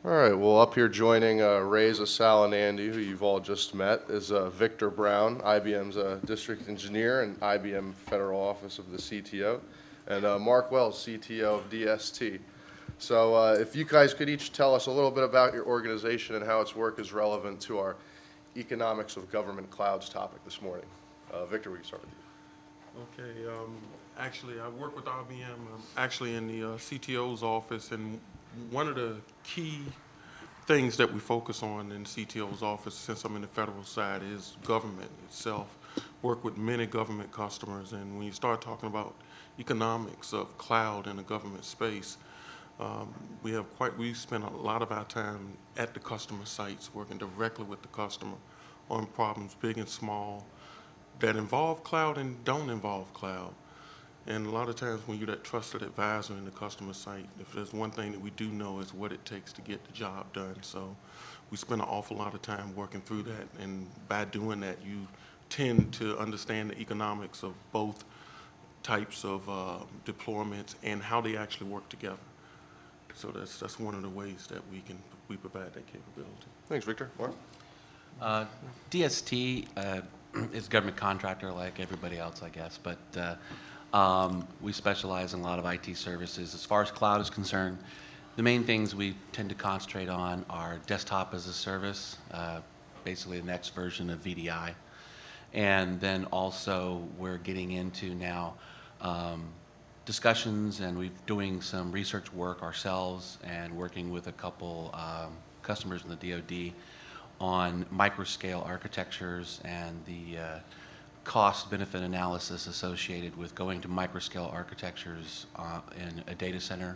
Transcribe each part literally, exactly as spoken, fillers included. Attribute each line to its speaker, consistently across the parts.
Speaker 1: All right, well, up here joining uh, Reza, Sal, and Andy, who you've all just met, is uh, Victor Brown, I B M's uh, district engineer and I B M Federal Office of the C T O, and uh, Mark Wells, C T O of D S T. So uh, if you guys could each tell us a little bit about your organization and how its work is relevant to our economics of government clouds topic this morning. Uh, Victor, we can start with you.
Speaker 2: Okay, um, actually, I work with I B M, I'm actually in the uh, C T O's office, and one of the key things that we focus on in C T O's office, since I'm in the federal side, is government itself. Work with many government customers, and when you start talking about economics of cloud in the government space, um, we have quite, we spend a lot of our time at the customer sites, working directly with the customer on problems big and small that involve cloud and don't involve cloud. And a lot of times when you're that trusted advisor in the customer site, if there's one thing that we do know is what it takes to get the job done. So we spend an awful lot of time working through that, and by doing that, you tend to understand the economics of both types of uh, deployments and how they actually work together. So that's that's one of the ways that we can we provide that capability.
Speaker 1: Thanks, Victor. Mark?
Speaker 3: Uh, D S T uh, is a government contractor like everybody else, I guess, but uh, um, we specialize in a lot of I T services. As far as cloud is concerned, the main things we tend to concentrate on are desktop as a service, uh, basically the next version of V D I. And then also we're getting into now um, discussions, and we're doing some research work ourselves and working with a couple um, customers in the D O D on microscale architectures and the uh, cost-benefit analysis associated with going to microscale architectures uh, in a data center,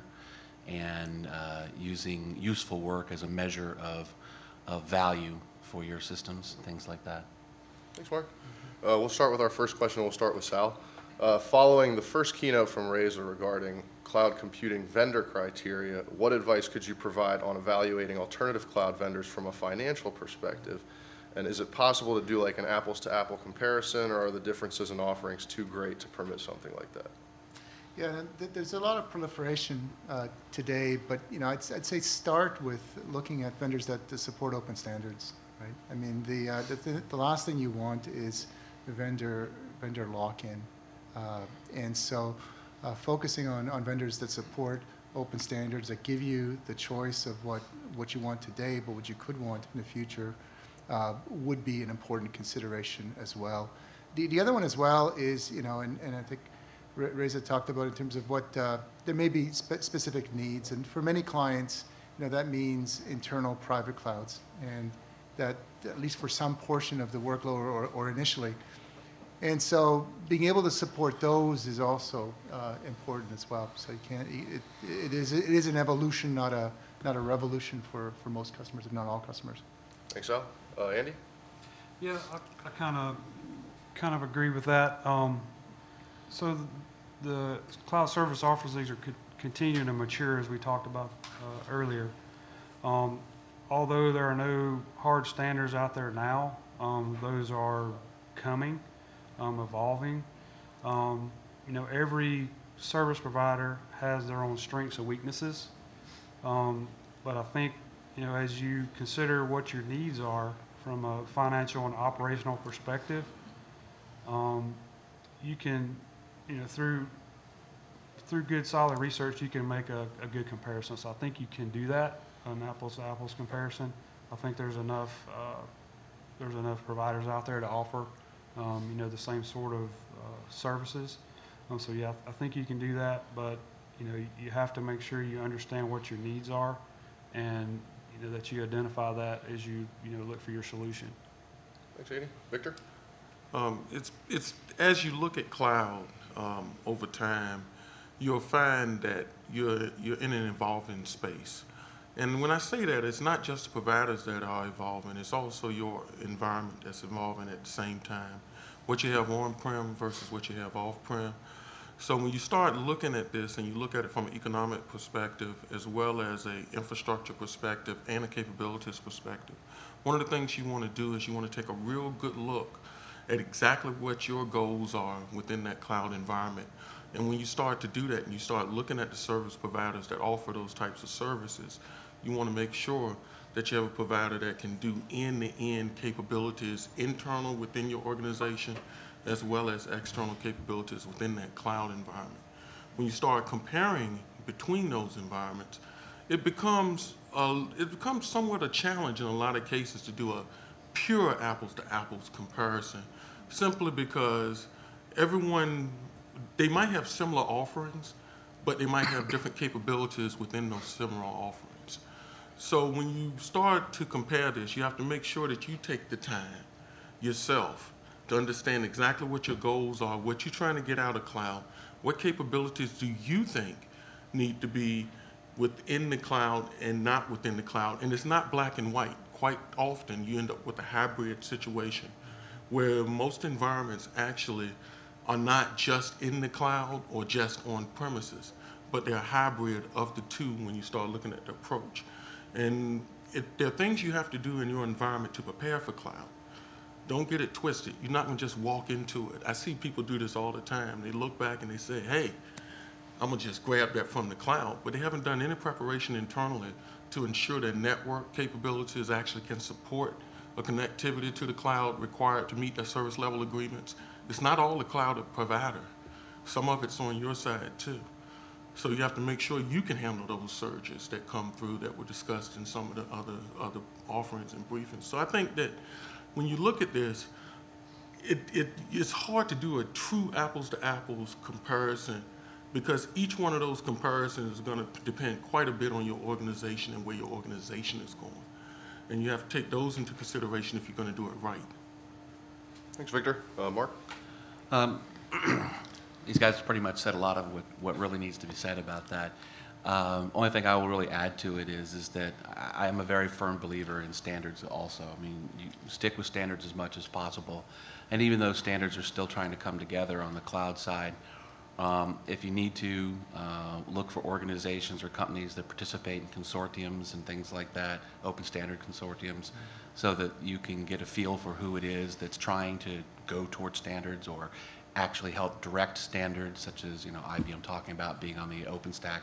Speaker 3: and uh, using useful work as a measure of, of value for your systems, things like that.
Speaker 1: Thanks, Mark. Uh, we'll start with our first question. We'll start with Sal. Uh, following the first keynote from Reza regarding cloud computing vendor criteria, what advice could you provide on evaluating alternative cloud vendors from a financial perspective? And is it possible to do like an apples to apple comparison, or are the differences in offerings too great to permit something like that?
Speaker 4: Yeah, th there's a lot of proliferation uh, today, but you know, I'd, I'd say start with looking at vendors that, that support open standards, right? I mean, the, uh, the, th the last thing you want is the vendor, vendor lock-in. Uh, and so uh, focusing on, on vendors that support open standards, that give you the choice of what, what you want today, but what you could want in the future, uh, would be an important consideration as well. The, the other one as well is, you know, and, and I think Reza talked about in terms of what, uh, there may be spe specific needs, and for many clients, you know, that means internal private clouds, and that at least for some portion of the workload or, or initially. And so being able to support those is also uh, important as well. So you can't, it, it, is, it is an evolution, not a, not a revolution for, for most customers, if not all customers.
Speaker 1: Thanks, Sal. Uh, Andy?
Speaker 5: Yeah, I, I kind of kind of agree with that. Um, so the, the cloud service offerings are co continuing to mature, as we talked about uh, earlier. Um, although there are no hard standards out there now, um, those are coming. Um, evolving. Um, you know, every service provider has their own strengths and weaknesses. Um, but I think, you know, as you consider what your needs are from a financial and operational perspective, um, you can, you know, through through good solid research, you can make a, a good comparison. So I think you can do that, an apples to apples comparison. I think there's enough uh, there's enough providers out there to offer Um, you know, the same sort of uh, services. Um, so yeah, I think you can do that, but you know, you have to make sure you understand what your needs are, and you know that you identify that as you you know look for your solution.
Speaker 1: Thanks, Andy. Victor?
Speaker 2: Um, it's it's as you look at cloud um, over time, you'll find that you're you're in an evolving space. And when I say that, it's not just the providers that are evolving, it's also your environment that's evolving at the same time. What you have on-prem versus what you have off-prem. So when you start looking at this and you look at it from an economic perspective as well as an infrastructure perspective and a capabilities perspective, one of the things you want to do is you want to take a real good look at exactly what your goals are within that cloud environment And when you start to do that and you start looking at the service providers that offer those types of services, you want to make sure that you have a provider that can do end-to-end capabilities internal within your organization as well as external capabilities within that cloud environment. When you start comparing between those environments, it becomes, a, it becomes somewhat a challenge in a lot of cases to do a pure apples-to-apples comparison, simply because everyone, they might have similar offerings, but they might have different capabilities within those similar offerings. So when you start to compare this, you have to make sure that you take the time yourself to understand exactly what your goals are, what you're trying to get out of cloud, what capabilities do you think need to be within the cloud and not within the cloud. And it's not black and white. Quite often you end up with a hybrid situation where most environments actually are not just in the cloud or just on premises, but they're a hybrid of the two when you start looking at the approach. And it, there are things you have to do in your environment to prepare for cloud. Don't get it twisted. You're not going to just walk into it. I see people do this all the time. They look back and they say, hey, I'm going to just grab that from the cloud. But they haven't done any preparation internally to ensure that network capabilities actually can support a connectivity to the cloud required to meet their service level agreements. It's not all the cloud provider. Some of it's on your side too. So you have to make sure you can handle those surges that come through that were discussed in some of the other, other offerings and briefings. So I think that when you look at this, it, it, it's hard to do a true apples to apples comparison, because each one of those comparisons is going to depend quite a bit on your organization and where your organization is going. And you have to take those into consideration if you're going to do it right.
Speaker 1: Thanks, Victor. Uh, Mark?
Speaker 3: Um, these guys pretty much said a lot of what, what really needs to be said about that. Um, only thing I will really add to it is, is that I am a very firm believer in standards also. I mean, you stick with standards as much as possible. And even though standards are still trying to come together on the cloud side, um, if you need to uh, look for organizations or companies that participate in consortiums and things like that, open standard consortiums, so that you can get a feel for who it is that's trying to go towards standards or actually help direct standards, such as, you know, I B M talking about being on the OpenStack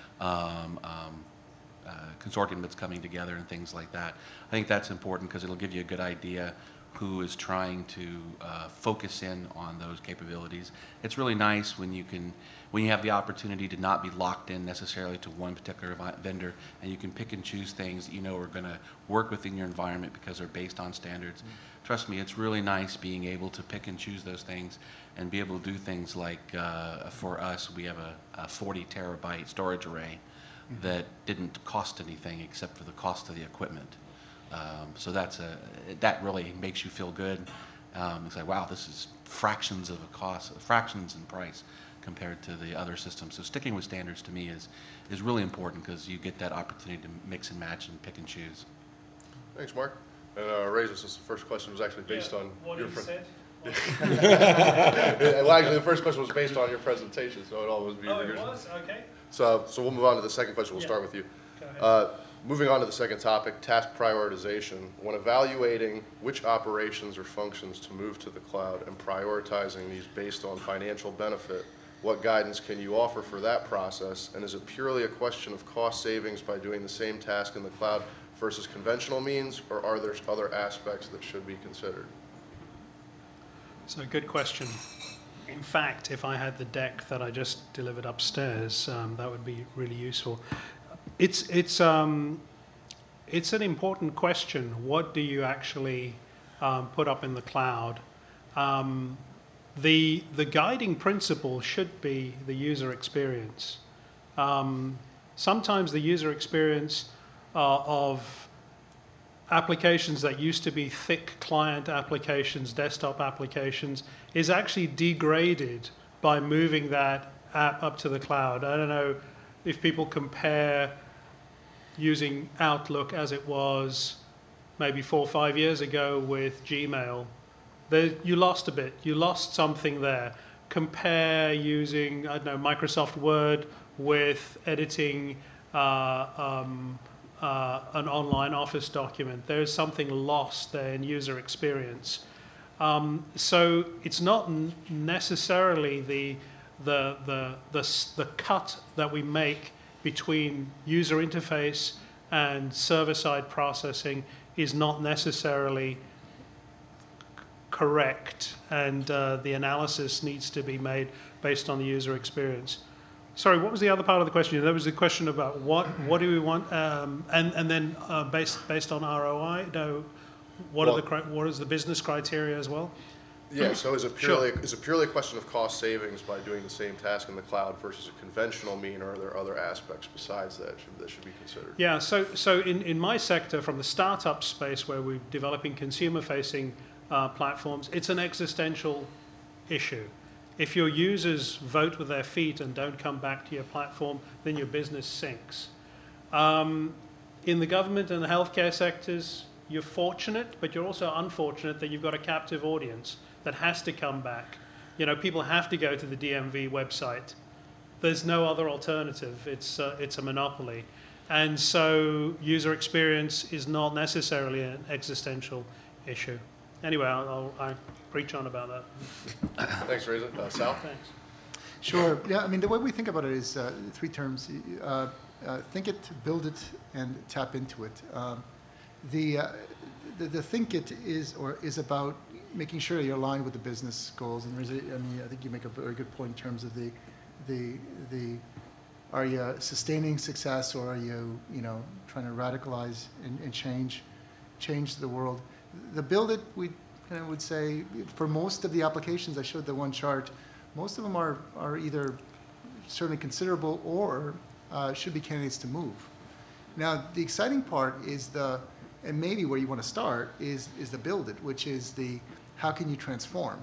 Speaker 3: um, um, uh, consortium that's coming together and things like that. I think that's important because it'll give you a good idea who is trying to uh, focus in on those capabilities. It's really nice when you can, when you have the opportunity to not be locked in necessarily to one particular vendor, and you can pick and choose things that you know are going to work within your environment because they're based on standards. Mm-hmm. Trust me, it's really nice being able to pick and choose those things and be able to do things like, uh, for us, we have a, a forty terabyte storage array mm-hmm. that didn't cost anything except for the cost of the equipment. Um, so that's a, that really makes you feel good. Um, it's like, wow, this is fractions of a cost, fractions in price compared to the other systems. So sticking with standards to me is, is really important because you get that opportunity to mix and match and pick and choose.
Speaker 1: Thanks, Mark. And uh, Ray, this is the first question was actually based
Speaker 6: yeah,
Speaker 1: on
Speaker 6: what
Speaker 1: your
Speaker 6: you
Speaker 1: pre-
Speaker 6: said.
Speaker 1: Well, actually, the first question was based on your presentation, so it all was.
Speaker 6: Oh, it was? Okay.
Speaker 1: So, so we'll move on to the second question. We'll
Speaker 6: Yeah.
Speaker 1: start with you.
Speaker 6: Go ahead.
Speaker 1: Uh, moving on to the second topic, task prioritization. When evaluating which operations or functions to move to the cloud and prioritizing these based on financial benefit, what guidance can you offer for that process? And is it purely a question of cost savings by doing the same task in the cloud versus conventional means, or are there other aspects that should be considered?
Speaker 6: So, good question. In fact, if I had the deck that I just delivered upstairs, um, that would be really useful. It's, it's, um, it's an important question. What do you actually um, put up in the cloud? Um, the, the guiding principle should be the user experience. Um, sometimes the user experience uh, of applications that used to be thick client applications, desktop applications, is actually degraded by moving that app up to the cloud. I don't know if people compare using Outlook as it was maybe four or five years ago with Gmail. There, you lost a bit. You lost something there. Compare using, I don't know, Microsoft Word with editing uh, um, Uh, an online Office document. There is something lost there in user experience. Um, so it's not n- necessarily the the, the, the, s- the cut that we make between user interface and server-side processing is not necessarily correct, and uh, the analysis needs to be made based on the user experience. Sorry, what was the other part of the question? There was a question about what what do we want, um, and and then uh, based based on R O I. No, what are the cri- what is the business criteria as well?
Speaker 1: Yeah, so is it
Speaker 6: Sure.
Speaker 1: purely, is it purely a question of cost savings by doing the same task in the cloud versus a conventional mean, or are there other aspects besides that should, that should be considered?
Speaker 6: Yeah, so so in, in my sector, from the startup space where we're developing consumer-facing uh, platforms, it's an existential issue. If your users vote with their feet and don't come back to your platform, then your business sinks. Um, in the government and the healthcare sectors, you're fortunate, but you're also unfortunate that you've got a captive audience that has to come back. You know, people have to go to the D M V website. There's no other alternative. It's, uh, it's a monopoly. And so user experience is not necessarily an existential issue. Anyway, I'll, I'll I preach on about that.
Speaker 1: Thanks, Reza. Uh, Sal?
Speaker 6: Thanks.
Speaker 4: Sure. Yeah, I mean, the way we think about it is uh, three terms. Uh, uh, think it, build it, and tap into it. Um, the, uh, the, the think it is, or is about making sure you're aligned with the business goals. And there's a, I mean, I think you make a very good point in terms of the, the, the, are you sustaining success, or are you, you know, trying to radicalize and, and change, change the world? The build it, we kind of would say, for most of the applications, I showed the one chart, most of them are, are either certainly considerable or uh, should be candidates to move. Now, the exciting part is the, and maybe where you want to start, is, is the build it, which is the how can you transform?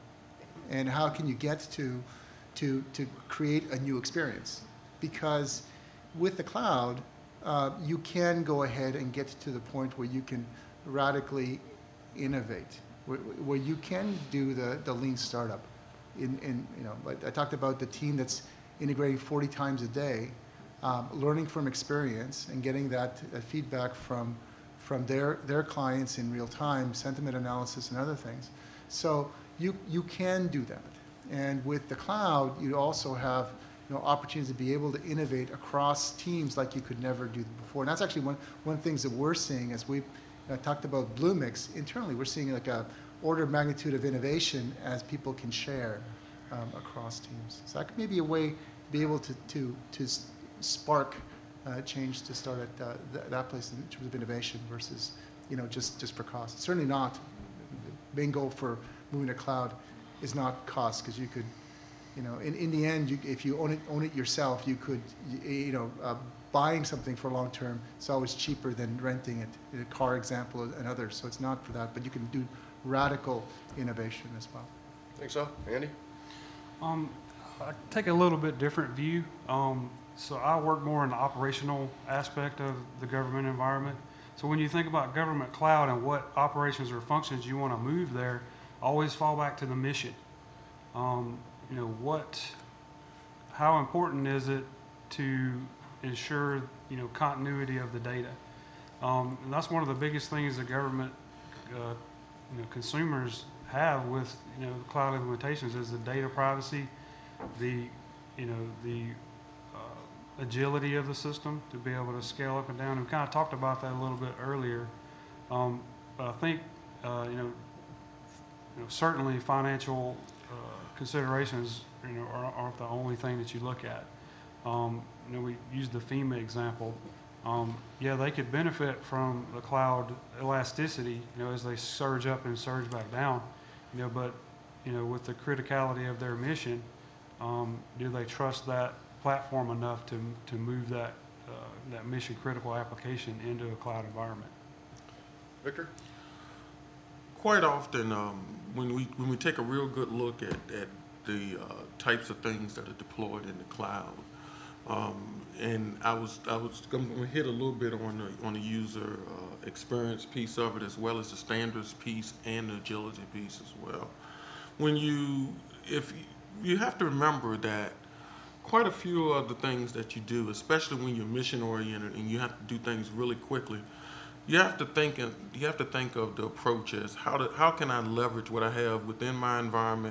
Speaker 4: And how can you get to, to, to create a new experience? Because with the cloud, uh, you can go ahead and get to the point where you can radically innovate, where, where you can do the, the lean startup. In, in, you know, I talked about the team that's integrating forty times a day, um, learning from experience and getting that, that feedback from, from their, their clients in real time, sentiment analysis and other things. So you, you can do that. And with the cloud, you also have, you know, opportunities to be able to innovate across teams like you could never do before. And that's actually one, one of the things that we're seeing as we uh, talked about Bluemix internally. We're seeing like a order of magnitude of innovation as people can share um, across teams. So that could maybe a way to be able to, to, to spark uh, change to start at uh, th that place in terms of innovation versus, you know, just, just for cost. Certainly not. The main goal for moving to cloud is not cost, because you could, you know, in, in the end, you, if you own it, own it yourself, you could, you, you know, uh, buying something for long term is always cheaper than renting it. A car example and others. So it's not for that, but you can do radical innovation as well.
Speaker 1: Think so? Andy?
Speaker 5: Um, I take a little bit different view. Um, so I work more in the operational aspect of the government environment. So when you think about government cloud and what operations or functions you want to move there, always fall back to the mission. Um, you know, what, how important is it to ensure, you know, continuity of the data? Um, and that's one of the biggest things the government, uh, you know, consumers have with, you know, cloud implementations is the data privacy, the, you know, the uh, agility of the system to be able to scale up and down. And we kind of talked about that a little bit earlier. Um, but I think, uh, you know, you know, certainly financial uh, considerations, you know, are, aren't the only thing that you look at. Um, you know, we used the FEMA example. Um, yeah, they could benefit from the cloud elasticity, you know, as they surge up and surge back down, you know, but, you know, with the criticality of their mission, um, do they trust that platform enough to, to move that, uh, that mission critical application into a cloud environment?
Speaker 1: Victor?
Speaker 2: Quite often, um, when we when we take a real good look at, at the uh, types of things that are deployed in the cloud, um, and I was I was going to hit a little bit on the on the user uh, experience piece of it, as well as the standards piece and the agility piece as well. When you if you have to remember that quite a few of the things that you do, especially when you're mission oriented and you have to do things really quickly, you have to think and you have to think of the approach as how to how can I leverage what I have within my environment?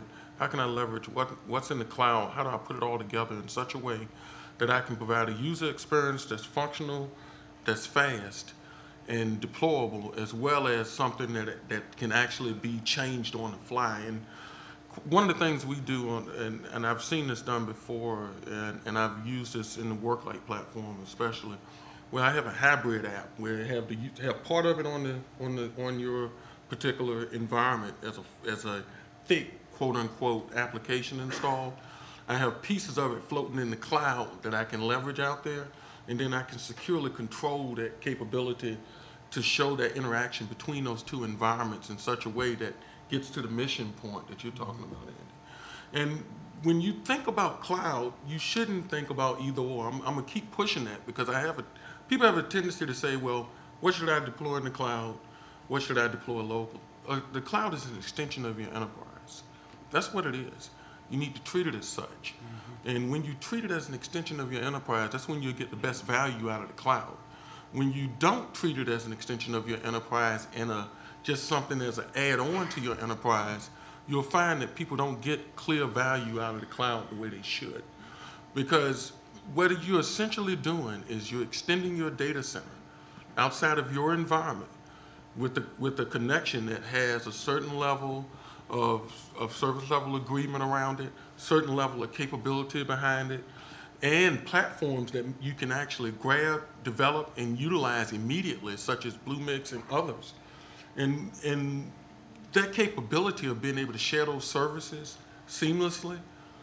Speaker 2: How can I leverage what, what's in the cloud? How do I put it all together in such a way that I can provide a user experience that's functional, that's fast, and deployable, as well as something that, that can actually be changed on the fly. And one of the things we do, on, and, and I've seen this done before, and, and I've used this in the Worklight platform especially, where I have a hybrid app where I have, the, you have part of it on, the, on, the, on your particular environment as a, as a thick, quote unquote, application installed. I have pieces of it floating in the cloud that I can leverage out there, and then I can securely control that capability to show that interaction between those two environments in such a way that gets to the mission point that you're talking about, Andy. And when you think about cloud, you shouldn't think about either or. I'm, I'm gonna keep pushing that because I have a, people have a tendency to say, well, what should I deploy in the cloud? What should I deploy local? Uh, the cloud is an extension of your enterprise. That's what it is. You need to treat it as such. Mm-hmm. And when you treat it as an extension of your enterprise, that's when you get the best value out of the cloud. When you don't treat it as an extension of your enterprise and a, just something as an add-on to your enterprise, you'll find that people don't get clear value out of the cloud the way they should. Because what you're essentially doing is you're extending your data center outside of your environment with the, with a connection that has a certain level of, of service level agreement around it, certain level of capability behind it, and platforms that you can actually grab, develop, and utilize immediately, such as Bluemix and others. And, and that capability of being able to share those services seamlessly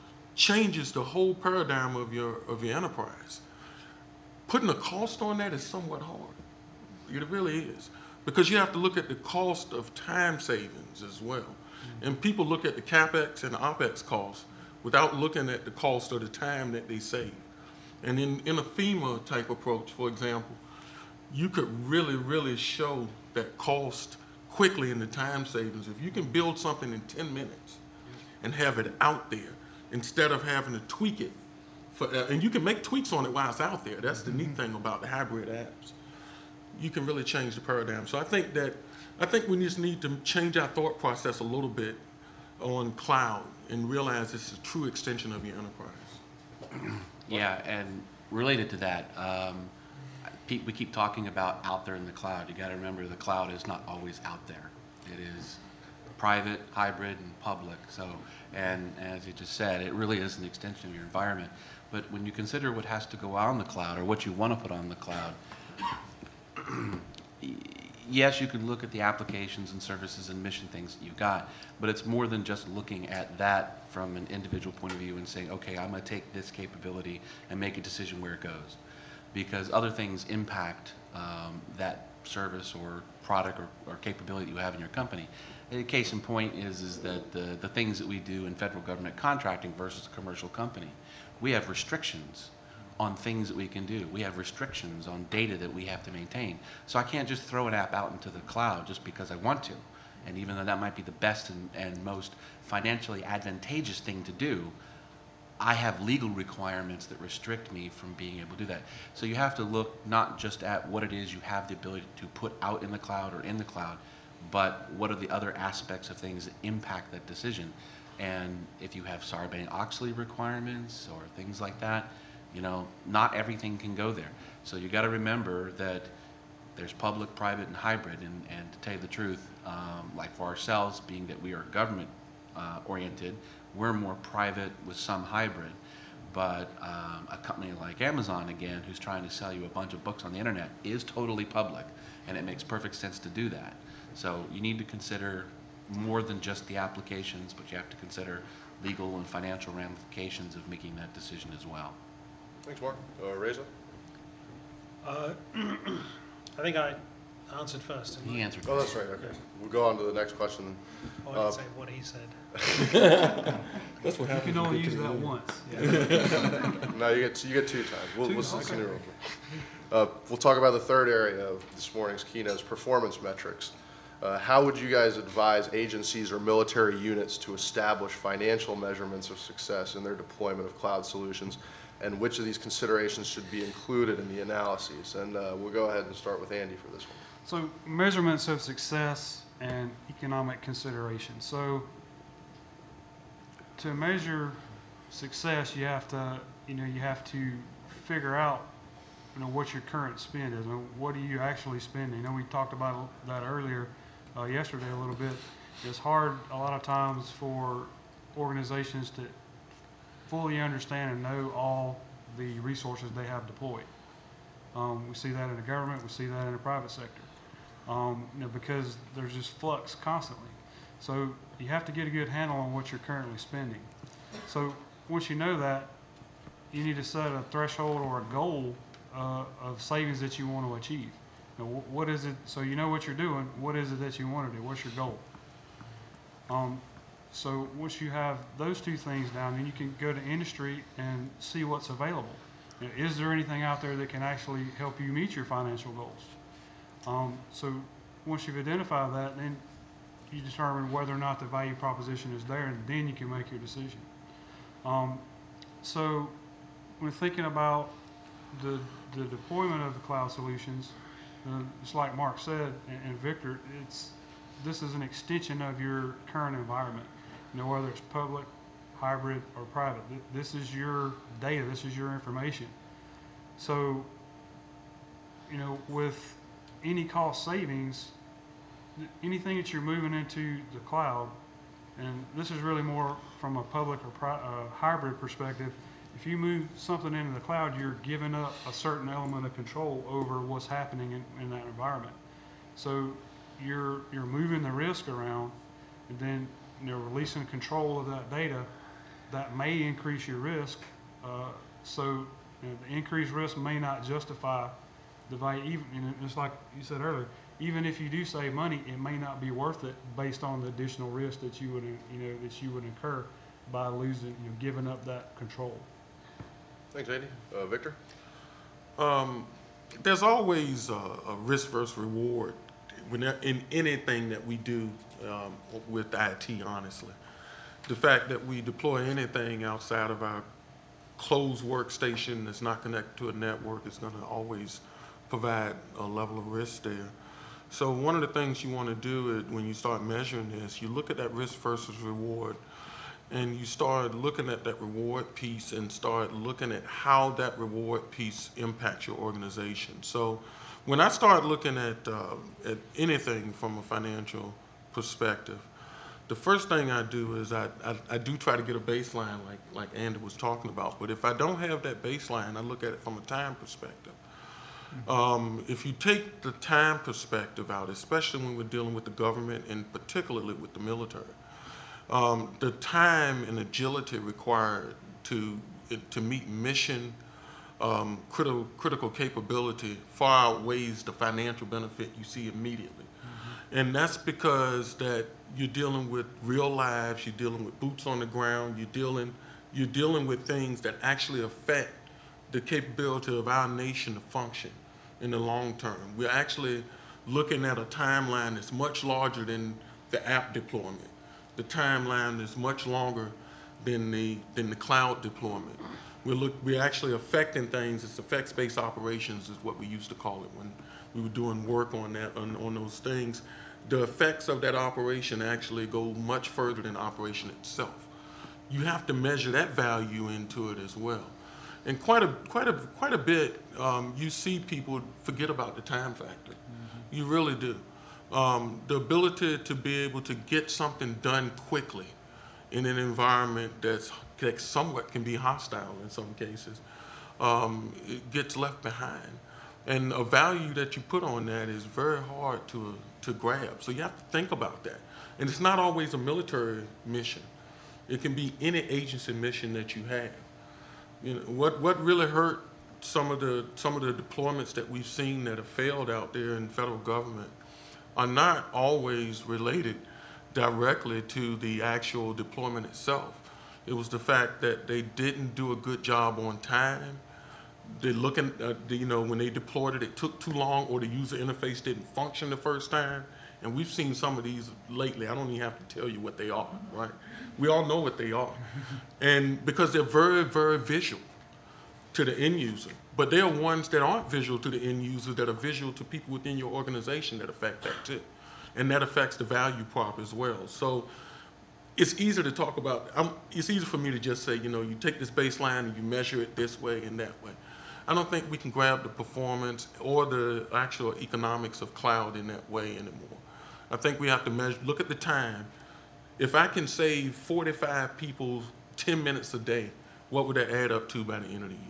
Speaker 2: changes the whole paradigm of your, of your enterprise. Putting a cost on that is somewhat hard. It really is. Because you have to look at the cost of time savings as well. Mm-hmm. And people look at the CapEx and the OpEx costs without looking at the cost of the time that they save. And in, in a FEMA type approach, for example, you could really, really show that cost quickly in the time savings. If you can build something in ten minutes and have it out there instead of having to tweak it, for, uh, and you can make tweaks on it while it's out there. That's the neat thing about the hybrid apps. You can really change the paradigm. So I think that, I think we just need to change our thought process a little bit on cloud and realize it's a true extension of your enterprise.
Speaker 3: Yeah, and related to that, um, Pete, we keep talking about out there in the cloud. You got to remember the cloud is not always out there. It is private, hybrid, and public. So, and as you just said, it really is an extension of your environment. But when you consider what has to go on the cloud or what you want to put on the cloud, yes, you can look at the applications and services and mission things that you've got, but it's more than just looking at that from an individual point of view and saying, okay, I'm going to take this capability and make a decision where it goes. Because other things impact um, that service or product or, or capability that you have in your company. A case in point is, is that the, the things that we do in federal government contracting versus a commercial company, we have restrictions on things that we can do. We have restrictions on data that we have to maintain. So I can't just throw an app out into the cloud just because I want to. And even though that might be the best and, and most financially advantageous thing to do, I have legal requirements that restrict me from being able to do that. So you have to look not just at what it is you have the ability to put out in the cloud or in the cloud, but what are the other aspects of things that impact that decision. And if you have Sarbanes-Oxley requirements or things like that, you know, not everything can go there. So you got to remember that there's public, private, and hybrid. And, and to tell you the truth, um, like for ourselves, being that we are government uh, oriented, we're more private with some hybrid. But um, a company like Amazon, again, who's trying to sell you a bunch of books on the internet, is totally public, and it makes perfect sense to do that. So you need to consider more than just the applications, but you have to consider legal and financial ramifications of making that decision as well.
Speaker 1: Thanks, Mark. Uh, Reza?
Speaker 6: Uh, I think I answered first. didn't
Speaker 3: He
Speaker 6: I?
Speaker 3: answered.
Speaker 1: Oh, that's right, okay. We'll go on to the next question.
Speaker 6: Oh, I didn't
Speaker 1: Uh,
Speaker 6: say what he said.
Speaker 2: That's what
Speaker 5: You
Speaker 2: happens.
Speaker 5: can
Speaker 2: when
Speaker 5: only
Speaker 2: you get
Speaker 5: use
Speaker 2: to the
Speaker 5: that
Speaker 2: end.
Speaker 5: once.
Speaker 1: No, you get, you get two times. We'll,
Speaker 5: Two?
Speaker 1: we'll
Speaker 5: Okay.
Speaker 1: continue real quick. Uh, we'll talk about the third area of this morning's keynotes, performance metrics. Uh, how would you guys advise agencies or military units to establish financial measurements of success in their deployment of cloud solutions? And which of these considerations should be included in the analyses? And uh, we'll go ahead and start with Andy for this one.
Speaker 5: So measurements of success and economic consideration. So to measure success, you have to, you know, you have to figure out, you know, what your current spend is. And what are you actually spending? You know, we talked about that earlier, uh, yesterday a little bit. It's hard a lot of times for organizations to fully understand and know all the resources they have deployed. Um, we see that in the government, we see that in the private sector, um, you know, because there's just flux constantly. So you have to get a good handle on what you're currently spending. So once you know that, you need to set a threshold or a goal uh, of savings that you want to achieve. You know, wh- what is it? So you know what you're doing. What is it that you want to do? What's your goal? Um, so once you have those two things down, then you can go to industry and see what's available. You know, is there anything out there that can actually help you meet your financial goals? Um, so once you've identified that, then you determine whether or not the value proposition is there, and then you can make your decision. Um, so when thinking about the, the deployment of the cloud solutions, uh, it's like Mark said, and, and Victor, it's, this is an extension of your current environment. You know, whether it's public, hybrid, or private. Th- This is your data, this is your information. So, you know, with any cost savings, th- anything that you're moving into the cloud, and this is really more from a public or pri- uh, hybrid perspective, if you move something into the cloud, you're giving up a certain element of control over what's happening in, in that environment. So you're you're moving the risk around, and then, you know, releasing control of that data, that may increase your risk. Uh, so, you know, the increased risk may not justify the value. Even, and it's like you said earlier, even if you do save money, it may not be worth it based on the additional risk that you would, you know, that you would incur by losing, you know, giving up that control.
Speaker 1: Thanks, Andy. Uh, Victor?
Speaker 2: Um, there's always a, a risk versus reward when there- in anything that we do um, with I T, honestly. The fact that we deploy anything outside of our closed workstation that's not connected to a network is going to always provide a level of risk there. So one of the things you want to do is, when you start measuring this, you look at that risk versus reward, and you start looking at that reward piece and start looking at how that reward piece impacts your organization. So when I start looking at, uh, at anything from a financial perspective, the first thing I do is I, I, I do try to get a baseline like, like Andy was talking about. But if I don't have that baseline, I look at it from a time perspective. Um, if you take the time perspective out, especially when we're dealing with the government and particularly with the military, um, the time and agility required to, to meet mission um, critical, critical capability far outweighs the financial benefit you see immediately. Mm-hmm. And that's because that you're dealing with real lives, you're dealing with boots on the ground, you're dealing, you're dealing with things that actually affect the capability of our nation to function in the long term. We're actually looking at a timeline that's much larger than the app deployment. The timeline is much longer than the than the cloud deployment. We're look we're actually affecting things. It's effects-based operations is what we used to call it when we were doing work on that on, on those things. The effects of that operation actually go much further than the operation itself. You have to measure that value into it as well. And quite a quite a quite a bit, um, you see people forget about the time factor. Mm-hmm. You really do. Um, the ability to be able to get something done quickly in an environment that's that somewhat can be hostile in some cases, um, it gets left behind. And a value that you put on that is very hard to to grab. So you have to think about that. And it's not always a military mission. It can be any agency mission that you have. You know, what, what really hurt some of the some of the deployments that we've seen that have failed out there in federal government are not always related directly to the actual deployment itself. It was the fact that they didn't do a good job on time. They're looking, uh, you know, when they deployed it, it took too long, or the user interface didn't function the first time. And we've seen some of these lately. I don't even have to tell you what they are, right? We all know what they are. And because they're very, very visual to the end user. But there are ones that aren't visual to the end user that are visual to people within your organization that affect that too. And that affects the value prop as well. So it's easy to talk about. I'm, it's easy for me to just say, you know, you take this baseline and you measure it this way and that way. I don't think we can grab the performance or the actual economics of cloud in that way anymore. I think we have to measure, look at the time. If I can save forty-five people ten minutes a day, what would that add up to by the end of the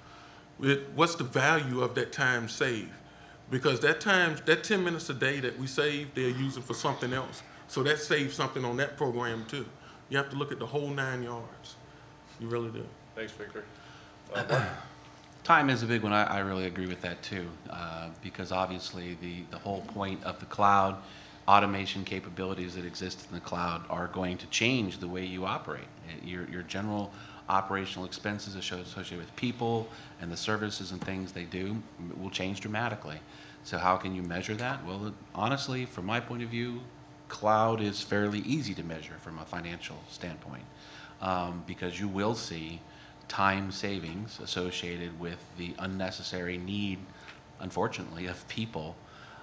Speaker 2: year? It, what's the value of that time saved? Because that time, that ten minutes a day that we save, they're using for something else. So that saves something on that program too. You have to look at the whole nine yards. You really do.
Speaker 1: Thanks, Victor. Uh, Mark?
Speaker 3: Time is a big one. I, I really agree with that too, uh, because obviously the, the whole point of the cloud, automation capabilities that exist in the cloud are going to change the way you operate. Your, your general operational expenses associated with people and the services and things they do will change dramatically. So how can you measure that? Well, honestly, from my point of view, cloud is fairly easy to measure from a financial standpoint, um, because you will see time savings associated with the unnecessary need, unfortunately, of people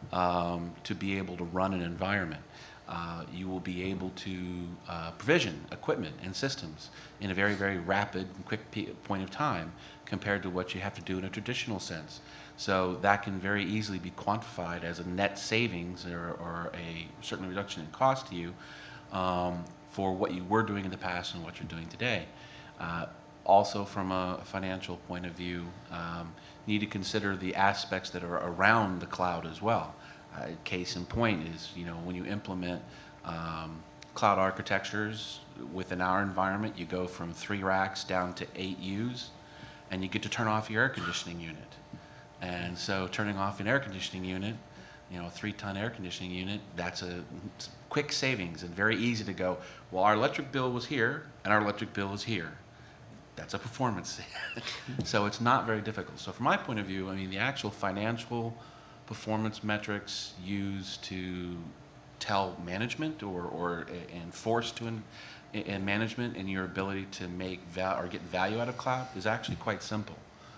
Speaker 3: um, to be able to run an environment. Uh, you will be able to uh, provision equipment and systems in a very, very rapid and quick p point of time compared to what you have to do in a traditional sense. So that can very easily be quantified as a net savings or, or a certain reduction in cost to you um, for what you were doing in the past and what you're doing today. Uh, Also, from a financial point of view, um, need to consider the aspects that are around the cloud as well. Uh, case in point is, you know, when you implement um, cloud architectures within our environment, you go from three racks down to eight U's, and you get to turn off your air conditioning unit. And so, turning off an air conditioning unit, you know, a three-ton air conditioning unit, that's a quick savings and very easy to go, well, our electric bill was here, and our electric bill is here. That's a performance. So it's not very difficult. So from my point of view, I mean, the actual financial performance metrics used to tell management or, or enforce to in, in management and your ability to make val or get value out of cloud is actually quite simple.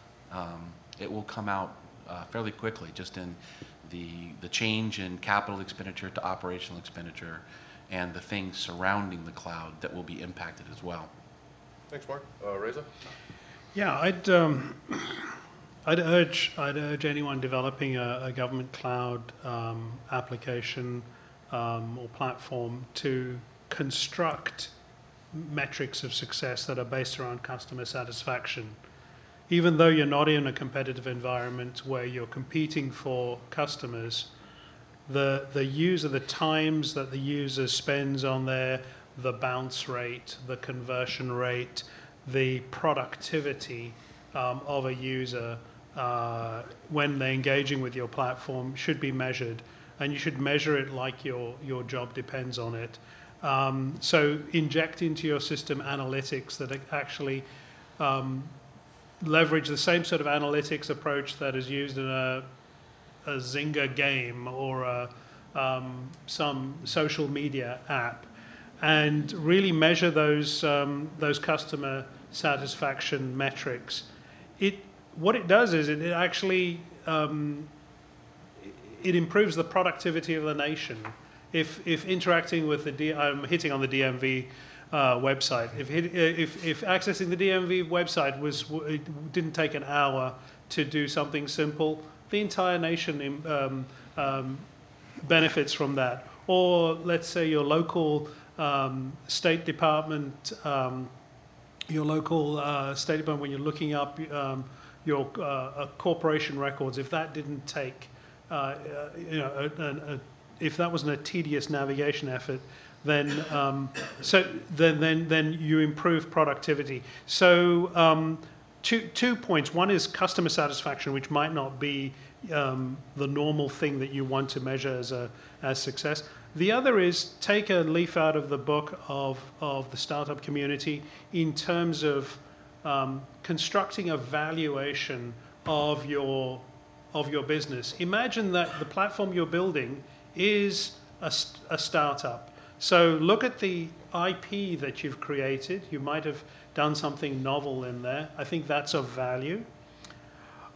Speaker 3: Um, it will come out uh, fairly quickly just in the, the change in capital expenditure to operational expenditure and the things surrounding the cloud that will be impacted as well.
Speaker 1: Thanks, Mark. Uh, Reza?
Speaker 6: Yeah, I'd, um, I'd, urge, I'd urge anyone developing a, a government cloud um, application um, or platform to construct metrics of success that are based around customer satisfaction. Even though you're not in a competitive environment where you're competing for customers, the, the user, the times that the user spends on there, the bounce rate, the conversion rate, the productivity um, of a user uh, when they're engaging with your platform should be measured, and you should measure it like your, your job depends on it. Um, so inject into your system analytics that actually um, leverage the same sort of analytics approach that is used in a, a Zynga game or a, um, some social media app, and really measure those um, those customer satisfaction metrics. It what it does is it, it actually um, it improves the productivity of the nation. If if interacting with the D, I'm hitting on the D M V uh, website. If, if if accessing the D M V website was it didn't take an hour to do something simple, the entire nation um, um, benefits from that. Or let's say your local Um, State Department, um, your local uh, State Department, when you're looking up um, your uh, uh, corporation records, if that didn't take, uh, uh, you know, a, a, a, if that wasn't a tedious navigation effort, then um, so then then then you improve productivity. So um, two two points. One is customer satisfaction, which might not be um, the normal thing that you want to measure as a as success. The other is take a leaf out of the book of, of the startup community in terms of um, constructing a valuation of your, of your business. Imagine that the platform you're building is a, a startup. So look at the I P that you've created. You might have done something novel in there. I think that's of value.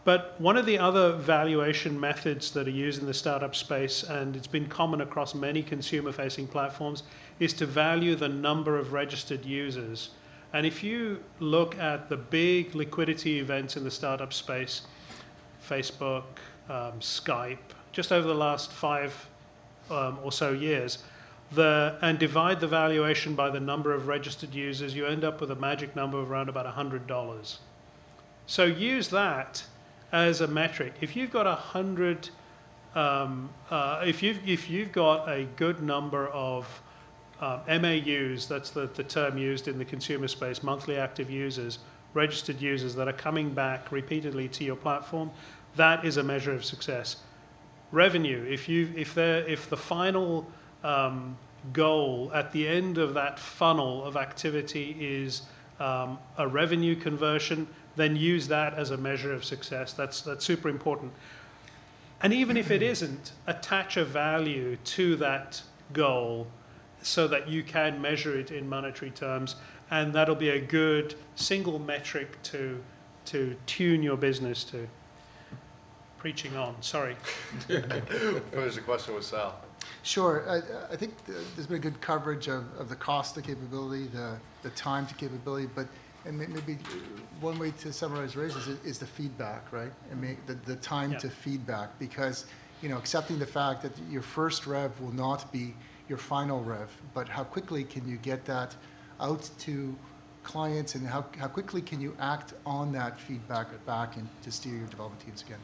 Speaker 6: But one of the other valuation methods that are used in the startup space, and it's been common across many consumer-facing platforms, is to value the number of registered users. And if you look at the big liquidity events in the startup space, Facebook, um, Skype, just over the last five um, or so years, the, and divide the valuation by the number of registered users, you end up with a magic number of around about one hundred dollars. So use that as a metric. If you've got a hundred, um, uh, if you've if you've got a good number of um, M A Us, that's the, the term used in the consumer space, monthly active users, registered users that are coming back repeatedly to your platform, that is a measure of success. Revenue, if you if there if the final um, goal at the end of that funnel of activity is um, a revenue conversion, then use that as a measure of success. That's, that's super important. And even if it isn't, attach a value to that goal so that you can measure it in monetary terms, and that'll be a good single metric to, to tune your business to. Preaching on, sorry.
Speaker 1: Finish the question with Sal.
Speaker 4: Sure. I, I think th- there's been good coverage of, of the cost to capability, the, the time to capability, but and may- maybe one way to summarize Ray's is, is the feedback, right? I mean, the, the time
Speaker 6: Yeah.
Speaker 4: to feedback, because, you know, accepting the fact that your first rev will not be your final rev, but how quickly can you get that out to clients, and how, how quickly can you act on that feedback back and to steer your development teams again?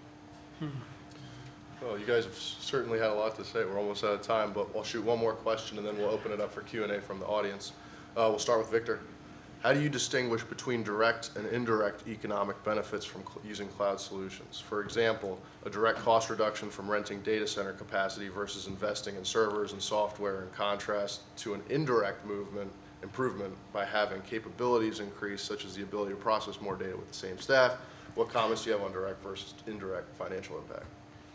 Speaker 1: Well, you guys have certainly had a lot to say. We're almost out of time, but I'll shoot one more question and then we'll open it up for Q and A from the audience. Uh, we'll start with Victor. How do you distinguish between direct and indirect economic benefits from cl- using cloud solutions? For example, a direct cost reduction from renting data center capacity versus investing in servers and software, in contrast to an indirect movement improvement by having capabilities increase, such as the ability to process more data with the same staff. What comments do you have on direct versus indirect financial impact?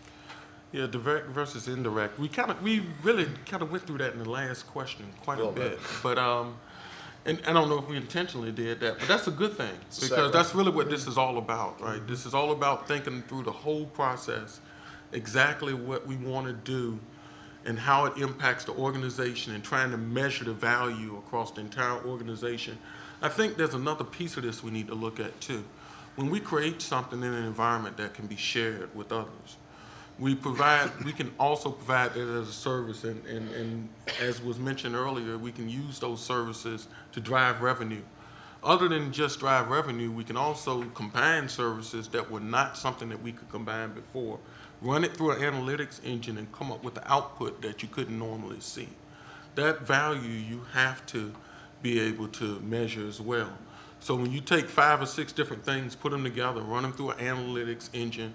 Speaker 2: Yeah, direct versus indirect. We kind of, we really kind of went through that in the last question quite a,
Speaker 1: A little
Speaker 2: bit.
Speaker 1: bit.
Speaker 2: But um, and I don't know if we intentionally did that, but that's a good thing
Speaker 1: It's a
Speaker 2: because
Speaker 1: segue.
Speaker 2: that's really what this is all about, right? This is all about thinking through the whole process, exactly what we want to do, and how it impacts the organization, and trying to measure the value across the entire organization. I think there's another piece of this we need to look at too. When we create something in an environment that can be shared with others, we provide, we can also provide that as a service, and, and, and as was mentioned earlier, we can use those services to drive revenue. Other than just drive revenue, we can also combine services that were not something that we could combine before. Run it through an analytics engine and come up with the output that you couldn't normally see. That value you have to be able to measure as well. So when you take five or six different things, put them together, run them through an analytics engine,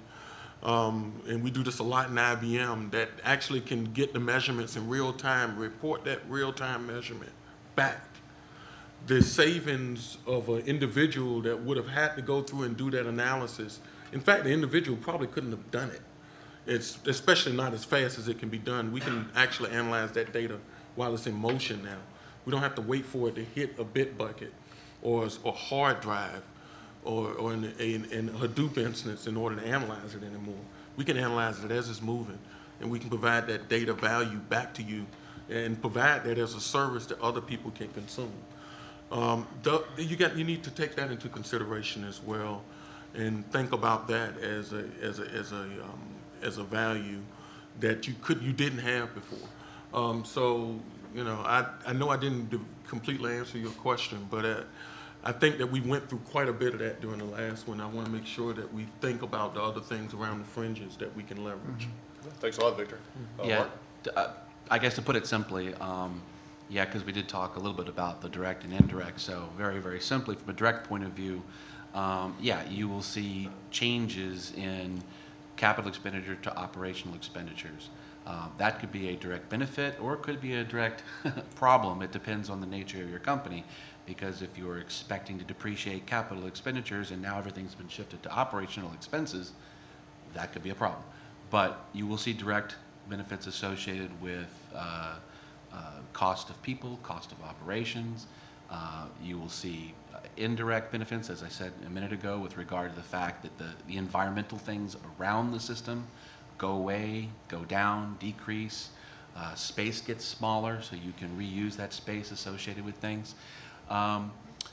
Speaker 2: um, and we do this a lot in I B M, that actually can get the measurements in real time, report that real time measurement back. The savings of an individual that would have had to go through and do that analysis, in fact, the individual probably couldn't have done it. It's especially not as fast as it can be done. We can actually analyze that data while it's in motion now. We don't have to wait for it to hit a bit bucket or a hard drive or, or in, in, in a Hadoop instance in order to analyze it anymore. We can analyze it as it's moving, and we can provide that data value back to you and provide that as a service that other people can consume. Um, the, you, got, you need to take that into consideration as well, and think about that as a, as a, as a, um, as a value that you could you didn't have before. Um, so, you know, I, I know I didn't do, completely answer your question, but uh, I think that we went through quite a bit of that during the last one. I want to make sure that we think about the other things around the fringes that we can leverage.
Speaker 1: Thanks a lot, Victor. Uh,
Speaker 3: Yeah,
Speaker 1: Mark?
Speaker 3: d- uh, I guess to put it simply, um, yeah, because we did talk a little bit about the direct and indirect. So very, very simply, from a direct point of view, um, yeah, you will see changes in capital expenditure to operational expenditures. Uh, that could be a direct benefit, or it could be a direct problem. It depends on the nature of your company, because if you're expecting to depreciate capital expenditures and now everything's been shifted to operational expenses, that could be a problem. But you will see direct benefits associated with uh, uh, cost of people, cost of operations, Uh, you will see uh, indirect benefits, as I said a minute ago, with regard to the fact that the, the environmental things around the system go away, go down, decrease. Uh, space gets smaller, so you can reuse that space associated with things. Um,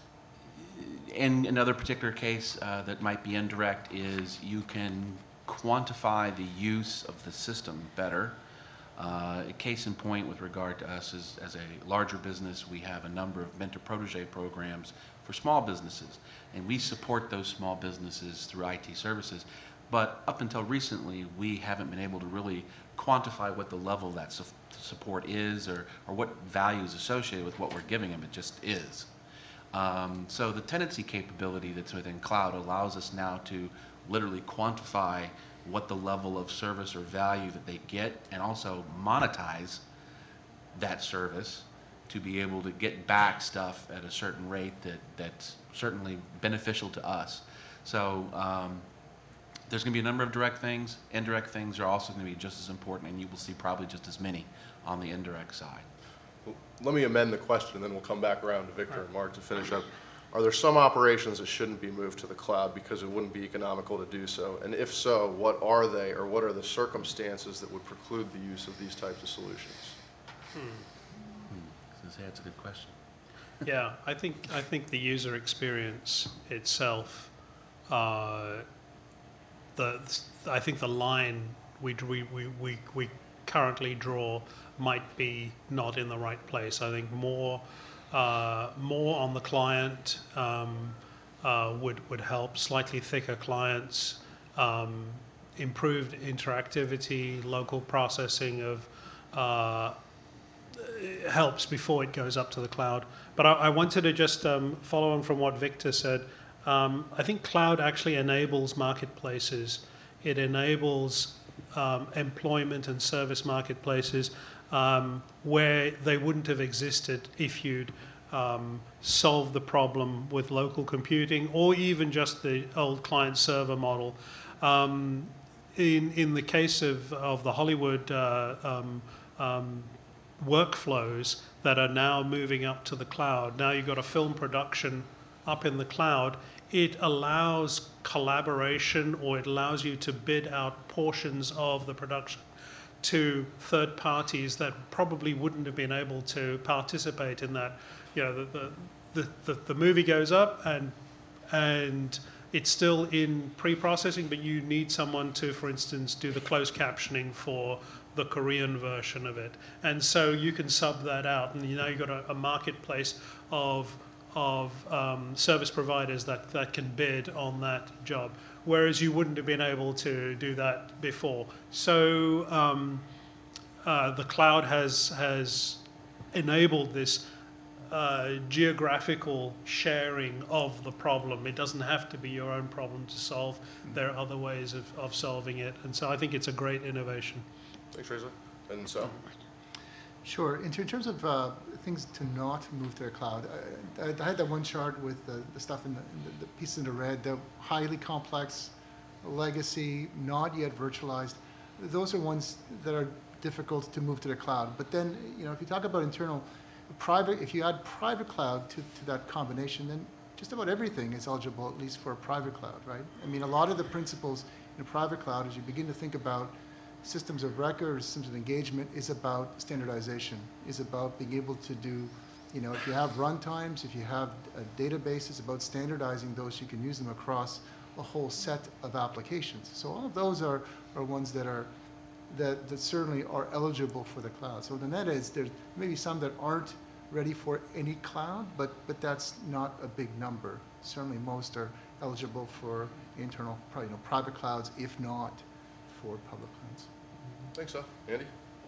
Speaker 3: in another particular case uh, that might be indirect is you can quantify the use of the system better. Uh, a case in point with regard to us is, as a larger business, we have a number of mentor-protege programs for small businesses, and we support those small businesses through I T services. But up until recently, we haven't been able to really quantify what the level of that su support is, or, or what value is associated with what we're giving them. It just is. Um, so the tenancy capability that's within cloud allows us now to literally quantify what the level of service or value that they get, and also monetize that service to be able to get back stuff at a certain rate that, that's certainly beneficial to us. So um, there's going to be a number of direct things. Indirect things are also going to be just as important, and you will see probably just as many on the indirect side.
Speaker 1: Let me amend the question, and then we'll come back around to Victor and Mark to finish up. Are there some operations that shouldn't be moved to the cloud because it wouldn't be economical to do so? And if so, what are they, or what are the circumstances that would preclude the use of these types of solutions?
Speaker 6: Hmm.
Speaker 3: Hmm. That's a good question.
Speaker 6: Yeah, I think I think the user experience itself, uh, the I think the line we we we we, we currently draw might be not in the right place. I think more uh, more on the client um, uh, would would help. Slightly thicker clients, um, improved interactivity, local processing of. Uh, helps before it goes up to the cloud. But I, I wanted to just um, follow on from what Victor said. Um, I think cloud actually enables marketplaces. It enables um, employment and service marketplaces um, where they wouldn't have existed if you'd um, solved the problem with local computing or even just the old client-server model. Um, in, in the case of, of the Hollywood uh, um, um, workflows that are now moving up to the cloud. Now you've got a film production up in the cloud. It allows collaboration, or it allows you to bid out portions of the production to third parties that probably wouldn't have been able to participate in that. You know, the the, the, the, the movie goes up and and it's still in pre-processing, but you need someone to, for instance, do the closed captioning for the Korean version of it. And so you can sub that out, and you know you've got a, a marketplace of, of um, service providers that, that can bid on that job, whereas you wouldn't have been able to do that before. So um, uh, the cloud has, has enabled this uh, geographical sharing of the problem. It doesn't have to be your own problem to solve. There are other ways of, of solving it. And so I think it's a great innovation.
Speaker 1: Thanks, Reza. And so,
Speaker 4: Sure. In ter- terms of uh, things to not move to the cloud, I, I had that one chart with the, the stuff in the, in the, the pieces in the red, the highly complex, legacy, not yet virtualized. Those are ones that are difficult to move to the cloud. But then, you know, if you talk about internal, private, if you add private cloud to, to that combination, then just about everything is eligible, at least for a private cloud, right? I mean, a lot of the principles in a private cloud, as you begin to think about systems of record, systems of engagement, is about standardization, is about being able to do, you know, if you have runtimes, if you have a database, it's about standardizing those, you can use them across a whole set of applications. So all of those are, are ones that are, that, that certainly are eligible for the cloud. So the net is, there's maybe some that aren't ready for any cloud, but, but that's not a big number. Certainly most are eligible for internal, you know, private clouds, if not for public clouds.
Speaker 1: thanks, so. Andy?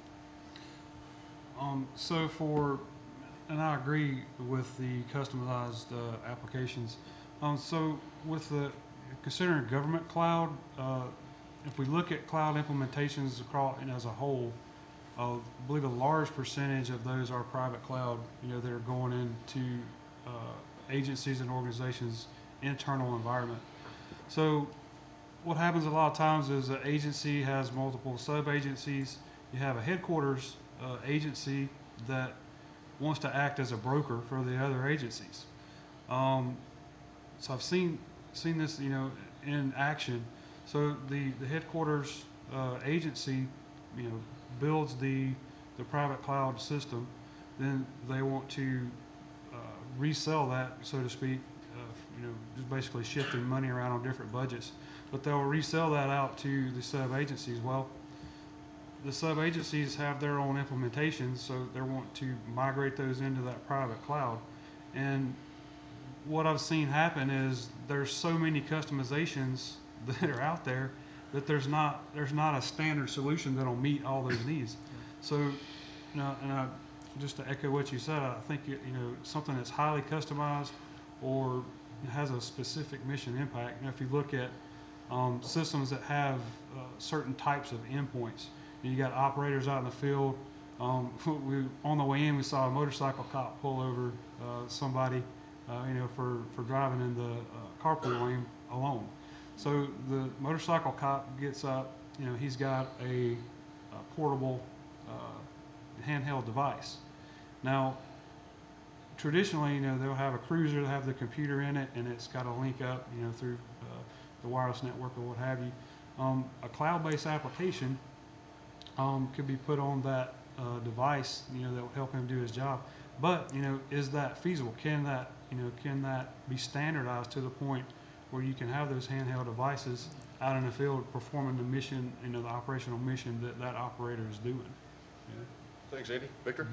Speaker 5: Um, so for, and I agree with the customized uh, applications. Um, so with the, considering government cloud, uh, if we look at cloud implementations across, you know, as a whole, uh, I believe a large percentage of those are private cloud, you know, that are going into uh, agencies and organizations' internal environment. So what happens a lot of times is an agency has multiple sub-agencies. You have a headquarters uh, agency that wants to act as a broker for the other agencies. Um, so I've seen seen this, you know, in action. So the the headquarters uh, agency, you know, builds the the private cloud system. Then they want to uh, resell that, so to speak. Uh, you know, just basically shifting money around on different budgets. But they'll resell that out to the sub agencies. Well, the sub agencies have their own implementations, so they want to migrate those into that private cloud. And what I've seen happen is there's so many customizations that are out there that there's not there's not a standard solution that'll meet all those needs. So, you know, and I, just to echo what you said, I think you know something that's highly customized or has a specific mission impact. You know, if you look at um, systems that have uh, certain types of endpoints, you got operators out in the field. Um, we, on the way in, we saw a motorcycle cop pull over uh, somebody, uh, you know, for, for driving in the uh, carpool lane alone. So the motorcycle cop gets up, you know, he's got a, a portable uh, handheld device. Now, traditionally, you know, they'll have a cruiser that have the computer in it, and it's got to link up, you know, through uh, the wireless network or what have you. Um, a cloud-based application Um, could be put on that uh, device, you know, that will help him do his job. But, you know, is that feasible? Can that, you know, can that be standardized to the point where you can have those handheld devices out in the field performing the mission, you know, the operational mission that that operator is doing? Yeah.
Speaker 1: Thanks, Andy. Victor?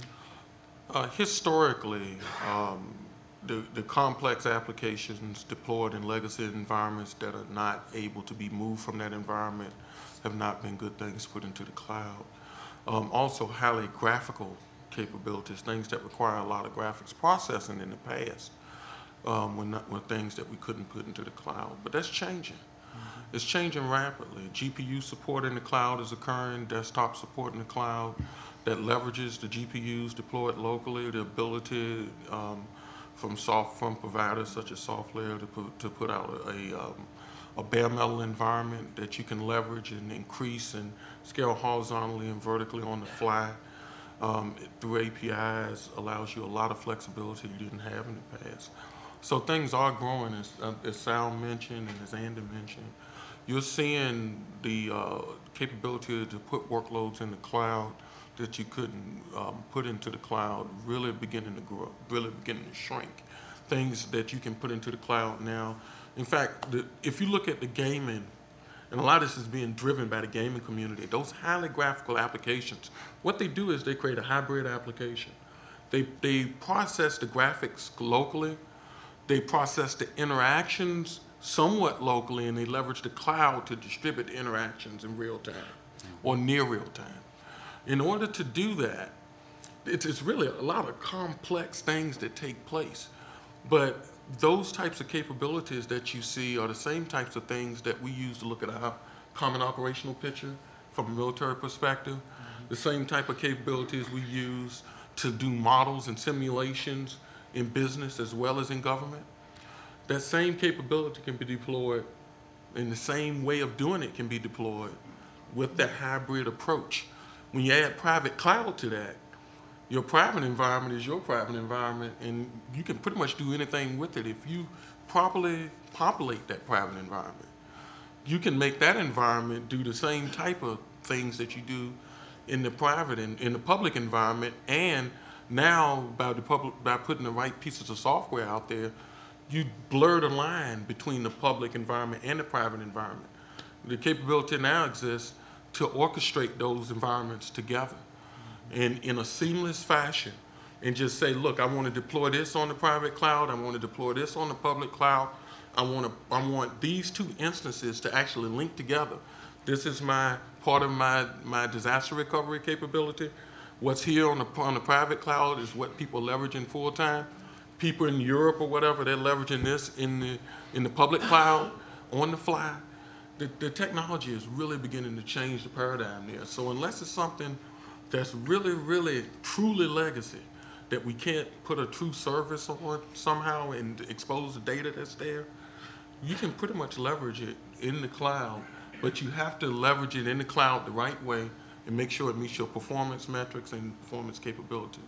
Speaker 2: Uh, historically, um, the, the complex applications deployed in legacy environments that are not able to be moved from that environment have not been good things put into the cloud. Um, also, highly graphical capabilities, things that require a lot of graphics processing in the past, um, were, not, were things that we couldn't put into the cloud. But that's changing. Mm-hmm. It's changing rapidly. G P U support in the cloud is occurring, desktop support in the cloud that leverages the G P Us deployed locally, the ability um, from soft from providers such as SoftLayer to put, to put out a, a um, a bare metal environment that you can leverage and increase and scale horizontally and vertically on the fly um, through A P Is allows you a lot of flexibility you didn't have in the past. So things are growing, as, uh, as Sal mentioned and as Andy mentioned. You're seeing the uh, capability to put workloads in the cloud that you couldn't um, put into the cloud really beginning to grow, really beginning to shrink. Things that you can put into the cloud now. In fact, the, if you look at the gaming, and a lot of this is being driven by the gaming community, those highly graphical applications, what they do is they create a hybrid application. They, they process the graphics locally, they process the interactions somewhat locally, and they leverage the cloud to distribute the interactions in real time or near real time. In order to do that, it's, it's really a lot of complex things that take place. But those types of capabilities that you see are the same types of things that we use to look at our common operational picture from a military perspective, mm-hmm. the same type of capabilities we use to do models and simulations in business as well as in government. That same capability can be deployed, and the same way of doing it can be deployed with that hybrid approach. When you add private cloud to that, your private environment is your private environment, and you can pretty much do anything with it if you properly populate that private environment. You can make that environment do the same type of things that you do in the private and in the public environment, and now by the public, by putting the right pieces of software out there, you blur the line between the public environment and the private environment. The capability now exists to orchestrate those environments together and in a seamless fashion, and just say, look, I want to deploy this on the private cloud, I want to deploy this on the public cloud, I want to, I want these two instances to actually link together. This is my part of my, my disaster recovery capability. What's here on the, on the private cloud is what people are leveraging full time. People in Europe or whatever, they're leveraging this in the, in the public cloud on the fly. The, the technology is really beginning to change the paradigm there. So unless it's something that's really, really, truly legacy, that we can't put a true service on somehow and expose the data that's there, you can pretty much leverage it in the cloud, but you have to leverage it in the cloud the right way and make sure it meets your performance metrics and performance capabilities.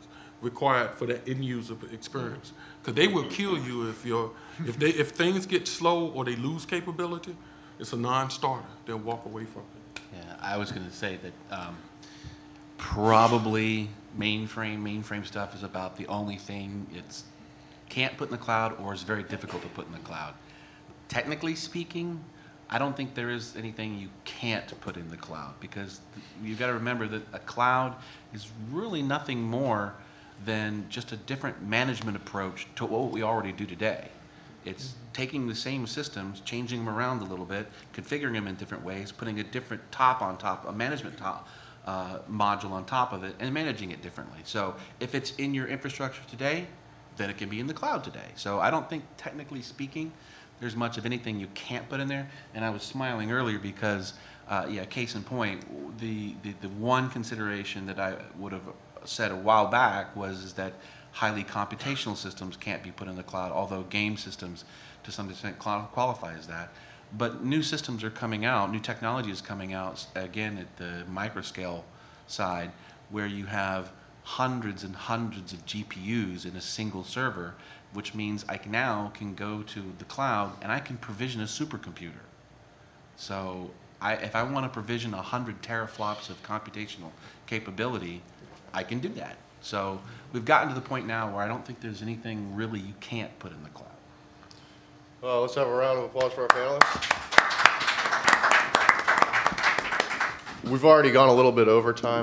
Speaker 2: required for the end user experience. Because they will kill you if you're, if they, if things get slow or they lose capability, it's a non-starter. They'll walk away from it.
Speaker 3: Yeah, I was going to say that um, probably mainframe, mainframe stuff is about the only thing it's can't put in the cloud or is very difficult to put in the cloud. Technically speaking, I don't think there is anything you can't put in the cloud, because you've got to remember that a cloud is really nothing more than just a different management approach to what we already do today. It's taking the same systems, changing them around a little bit, configuring them in different ways, putting a different top on top, a management top uh, module on top of it, and managing it differently. So if it's in your infrastructure today, then it can be in the cloud today. So I don't think, technically speaking, there's much of anything you can't put in there. And I was smiling earlier because, uh, yeah, case in point, the, the, the one consideration that I would have said a while back was is that highly computational systems can't be put in the cloud, although game systems to some extent qualify as that. But new systems are coming out, new technology is coming out, again, at the microscale side, where you have hundreds and hundreds of G P Us in a single server, which means I now can go to the cloud and I can provision a supercomputer. So I, if I want to provision one hundred teraflops of computational capability, I can do that. So we've gotten to the point now where I don't think there's anything really you can't put in the cloud.
Speaker 1: Uh, let's have a round of applause for our panelists. We've already gone a little bit over time.